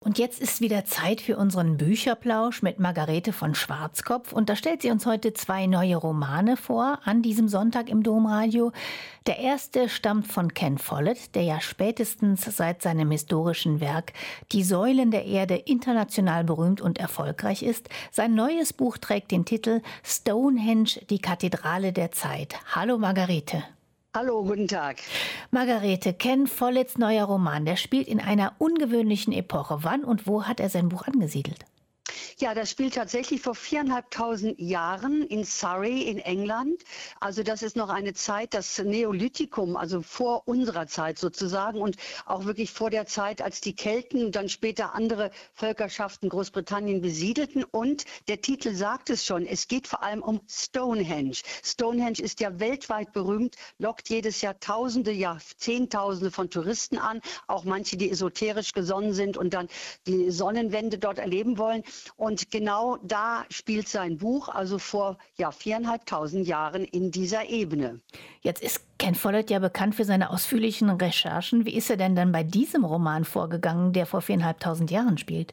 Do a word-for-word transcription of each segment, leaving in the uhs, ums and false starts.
Und jetzt ist wieder Zeit für unseren Bücherplausch mit Margarete von Schwarzkopf. Und da stellt sie uns heute zwei neue Romane vor, an diesem Sonntag im Domradio. Der erste stammt von Ken Follett, der ja spätestens seit seinem historischen Werk Die Säulen der Erde international berühmt und erfolgreich ist. Sein neues Buch trägt den Titel Stonehenge, die Kathedrale der Zeit. Hallo Margarete. Hallo, guten Tag. Margarete, Ken Folletts neuer Roman, der spielt in einer ungewöhnlichen Epoche. Wann und wo hat er sein Buch angesiedelt? Ja, das spielt tatsächlich vor viereinhalbtausend Jahren in Surrey in England. Also das ist noch eine Zeit, das Neolithikum, also vor unserer Zeit sozusagen und auch wirklich vor der Zeit, als die Kelten und dann später andere Völkerschaften Großbritannien besiedelten. Und der Titel sagt es schon, es geht vor allem um Stonehenge. Stonehenge ist ja weltweit berühmt, lockt jedes Jahr Tausende, ja Zehntausende von Touristen an, auch manche, die esoterisch gesonnen sind und dann die Sonnenwende dort erleben wollen. Und genau da spielt sein Buch, also vor ja, viereinhalbtausend Jahren in dieser Ebene. Jetzt ist Ken Follett ja bekannt für seine ausführlichen Recherchen. Wie ist er denn dann bei diesem Roman vorgegangen, der vor viereinhalbtausend Jahren spielt?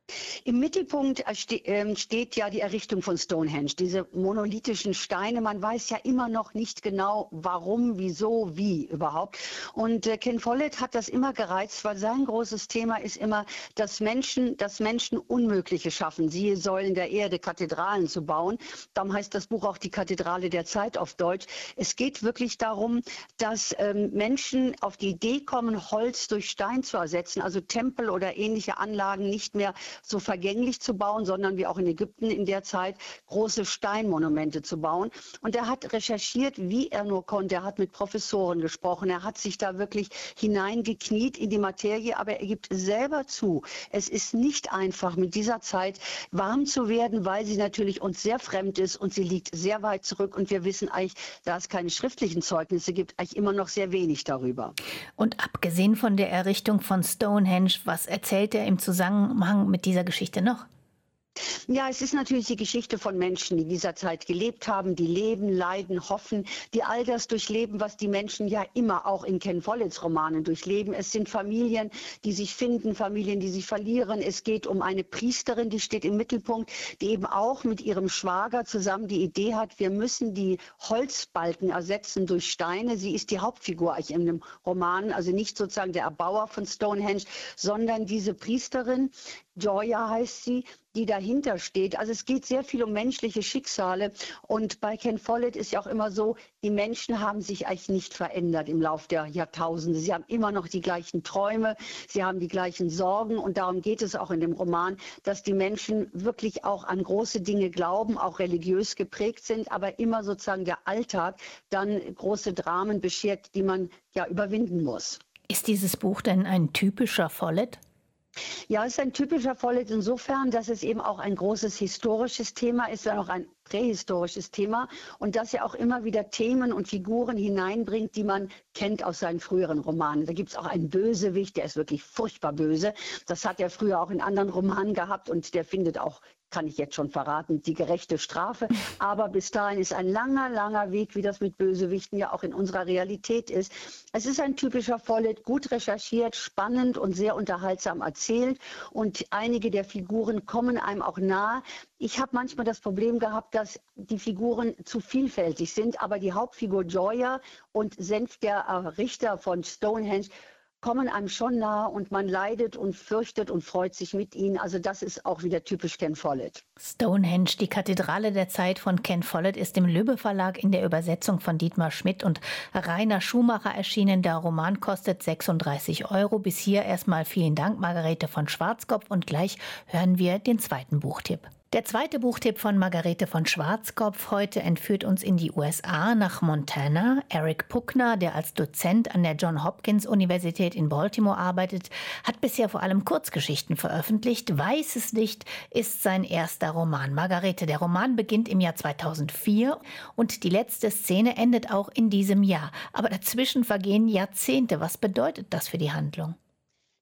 Im Mittelpunkt steht ja die Errichtung von Stonehenge, diese monolithischen Steine. Man weiß ja immer noch nicht genau, warum, wieso, wie überhaupt. Und Ken Follett hat das immer gereizt, weil sein großes Thema ist immer, dass Menschen, dass Menschen Unmögliche schaffen. Sie sollen der Erde Kathedralen zu bauen. Darum heißt das Buch auch die Kathedrale der Zeit auf Deutsch. Es geht wirklich darum, dass ähm, Menschen auf die Idee kommen, Holz durch Stein zu ersetzen, also Tempel oder ähnliche Anlagen nicht mehr so vergänglich zu bauen, sondern wie auch in Ägypten in der Zeit große Steinmonumente zu bauen. Und er hat recherchiert, wie er nur konnte. Er hat mit Professoren gesprochen. Er hat sich da wirklich hineingekniet in die Materie. Aber er gibt selber zu, es ist nicht einfach, mit dieser Zeit warm zu werden, weil sie natürlich uns sehr fremd ist und sie liegt sehr weit zurück. Und wir wissen eigentlich, da es keine schriftlichen Zeugnisse gibt, eigentlich immer noch sehr wenig darüber. Und abgesehen von der Errichtung von Stonehenge, was erzählt er im Zusammenhang mit dieser Geschichte noch? Ja, es ist natürlich die Geschichte von Menschen, die in dieser Zeit gelebt haben, die leben, leiden, hoffen, die all das durchleben, was die Menschen ja immer auch in Ken Folletts Romanen durchleben. Es sind Familien, die sich finden, Familien, die sich verlieren. Es geht um eine Priesterin, die steht im Mittelpunkt, die eben auch mit ihrem Schwager zusammen die Idee hat, wir müssen die Holzbalken ersetzen durch Steine. Sie ist die Hauptfigur eigentlich in dem Roman, also nicht sozusagen der Erbauer von Stonehenge, sondern diese Priesterin, Joya heißt sie, die dahinter steht. Also es geht sehr viel um menschliche Schicksale. Und bei Ken Follett ist ja auch immer so, die Menschen haben sich eigentlich nicht verändert im Laufe der Jahrtausende. Sie haben immer noch die gleichen Träume, sie haben die gleichen Sorgen. Und darum geht es auch in dem Roman, dass die Menschen wirklich auch an große Dinge glauben, auch religiös geprägt sind, aber immer sozusagen der Alltag dann große Dramen beschert, die man ja überwinden muss. Ist dieses Buch denn ein typischer Follett? Ja, es ist ein typischer Follett insofern, dass es eben auch ein großes historisches Thema ist, dann auch ein prähistorisches Thema und dass er auch immer wieder Themen und Figuren hineinbringt, die man kennt aus seinen früheren Romanen. Da gibt es auch einen Bösewicht, der ist wirklich furchtbar böse. Das hat er früher auch in anderen Romanen gehabt und der findet auch, kann ich jetzt schon verraten, die gerechte Strafe. Aber bis dahin ist ein langer, langer Weg, wie das mit Bösewichten ja auch in unserer Realität ist. Es ist ein typischer Follett, gut recherchiert, spannend und sehr unterhaltsam erzählt. Und einige der Figuren kommen einem auch nahe. Ich habe manchmal das Problem gehabt, dass die Figuren zu vielfältig sind. Aber die Hauptfigur Joya und Senf, der Richter von Stonehenge, kommen einem schon nahe und man leidet und fürchtet und freut sich mit ihnen. Also das ist auch wieder typisch Ken Follett. Stonehenge, die Kathedrale der Zeit von Ken Follett, ist im Lübbe Verlag in der Übersetzung von Dietmar Schmidt und Rainer Schumacher erschienen. Der Roman kostet sechsunddreißig Euro. Bis hier erstmal vielen Dank, Margarete von Schwarzkopf. Und gleich hören wir den zweiten Buchtipp. Der zweite Buchtipp von Margarete von Schwarzkopf heute entführt uns in die U S A nach Montana. Eric Puckner, der als Dozent an der Johns Hopkins Universität in Baltimore arbeitet, hat bisher vor allem Kurzgeschichten veröffentlicht. Weißes Licht ist sein erster Roman. Margarete, der Roman beginnt im Jahr zweitausendvier und die letzte Szene endet auch in diesem Jahr. Aber dazwischen vergehen Jahrzehnte. Was bedeutet das für die Handlung?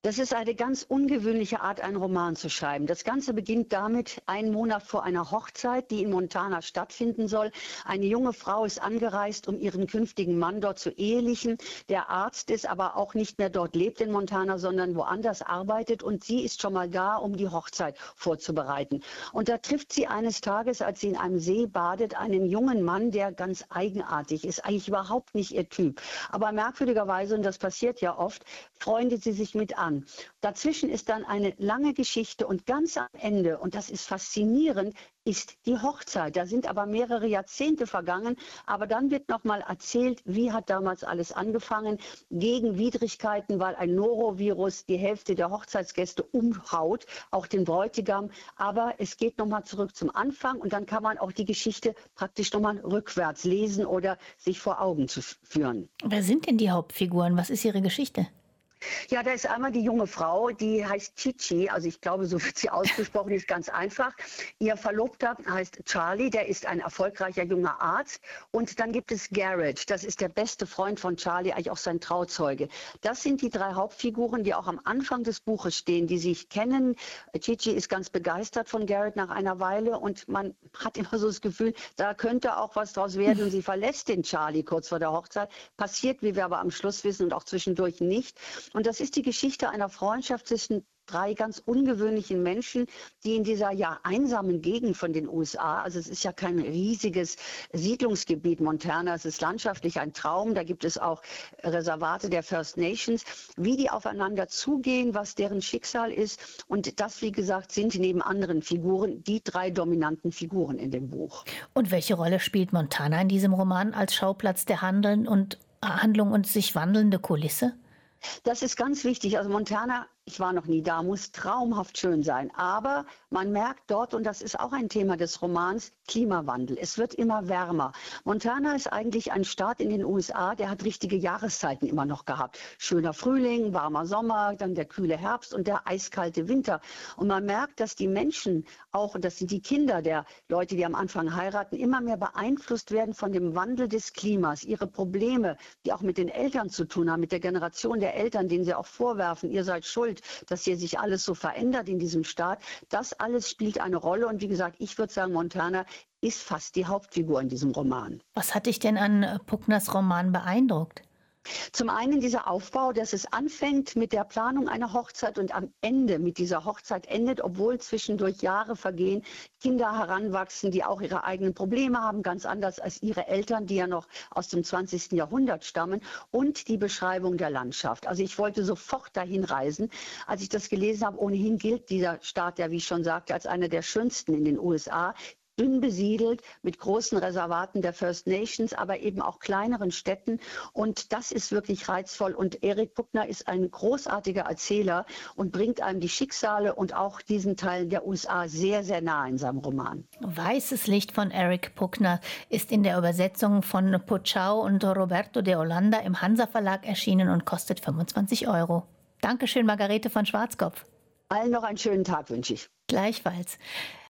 Das ist eine ganz ungewöhnliche Art, einen Roman zu schreiben. Das Ganze beginnt damit, einen Monat vor einer Hochzeit, die in Montana stattfinden soll. Eine junge Frau ist angereist, um ihren künftigen Mann dort zu ehelichen. Der Arzt ist aber auch nicht mehr dort lebt in Montana, sondern woanders arbeitet. Und sie ist schon mal da, um die Hochzeit vorzubereiten. Und da trifft sie eines Tages, als sie in einem See badet, einen jungen Mann, der ganz eigenartig ist. Eigentlich überhaupt nicht ihr Typ. Aber merkwürdigerweise, und das passiert ja oft, freundet sie sich mit an. Dazwischen ist dann eine lange Geschichte und ganz am Ende, und das ist faszinierend, ist die Hochzeit. Da sind aber mehrere Jahrzehnte vergangen, aber dann wird nochmal erzählt, wie hat damals alles angefangen, gegen Widrigkeiten, weil ein Norovirus die Hälfte der Hochzeitsgäste umhaut, auch den Bräutigam, aber es geht nochmal zurück zum Anfang und dann kann man auch die Geschichte praktisch nochmal rückwärts lesen oder sich vor Augen zu führen. Wer sind denn die Hauptfiguren? Was ist ihre Geschichte? Ja, da ist einmal die junge Frau, die heißt Chichi, also ich glaube, so wird sie ausgesprochen, die ist ganz einfach. Ihr Verlobter heißt Charlie, der ist ein erfolgreicher junger Arzt. Und dann gibt es Garrett, das ist der beste Freund von Charlie, eigentlich auch sein Trauzeuge. Das sind die drei Hauptfiguren, die auch am Anfang des Buches stehen, die sich kennen. Chichi ist ganz begeistert von Garrett nach einer Weile und man hat immer so das Gefühl, da könnte auch was draus werden. Und sie verlässt den Charlie kurz vor der Hochzeit. Passiert, wie wir aber am Schluss wissen und auch zwischendurch nicht. Und das ist die Geschichte einer Freundschaft zwischen drei ganz ungewöhnlichen Menschen, die in dieser ja einsamen Gegend von den U S A, also es ist ja kein riesiges Siedlungsgebiet Montana, es ist landschaftlich ein Traum, da gibt es auch Reservate der First Nations, wie die aufeinander zugehen, was deren Schicksal ist. Und das, wie gesagt, sind neben anderen Figuren die drei dominanten Figuren in dem Buch. Und welche Rolle spielt Montana in diesem Roman als Schauplatz der Handeln und Handlung und sich wandelnde Kulisse? Das ist ganz wichtig. Also Montana, ich war noch nie da, muss traumhaft schön sein. Aber man merkt dort, und das ist auch ein Thema des Romans, Klimawandel. Es wird immer wärmer. Montana ist eigentlich ein Staat in den U S A, der hat richtige Jahreszeiten immer noch gehabt. Schöner Frühling, warmer Sommer, dann der kühle Herbst und der eiskalte Winter. Und man merkt, dass die Menschen auch, und das sind die Kinder der Leute, die am Anfang heiraten, immer mehr beeinflusst werden von dem Wandel des Klimas. Ihre Probleme, die auch mit den Eltern zu tun haben, mit der Generation der Eltern, denen sie auch vorwerfen, ihr seid schuld, dass hier sich alles so verändert in diesem Staat. Das alles spielt eine Rolle. Und wie gesagt, ich würde sagen, Montana ist fast die Hauptfigur in diesem Roman. Was hat dich denn an Puckners Roman beeindruckt? Zum einen dieser Aufbau, dass es anfängt mit der Planung einer Hochzeit und am Ende mit dieser Hochzeit endet, obwohl zwischendurch Jahre vergehen, Kinder heranwachsen, die auch ihre eigenen Probleme haben, ganz anders als ihre Eltern, die ja noch aus dem zwanzigsten Jahrhundert stammen, und die Beschreibung der Landschaft. Also ich wollte sofort dahin reisen. Als ich das gelesen habe, ohnehin gilt dieser Staat ja, wie ich schon sagte, als einer der schönsten in den U S A. Dünn besiedelt, mit großen Reservaten der First Nations, aber eben auch kleineren Städten. Und das ist wirklich reizvoll. Und Eric Puckner ist ein großartiger Erzähler und bringt einem die Schicksale und auch diesen Teil der U S A sehr, sehr nah in seinem Roman. Weißes Licht von Eric Puckner ist in der Übersetzung von Pochau und Roberto de Holanda im Hansa Verlag erschienen und kostet fünfundzwanzig Euro. Dankeschön, Margarete von Schwarzkopf. Allen noch einen schönen Tag wünsche ich. Gleichfalls.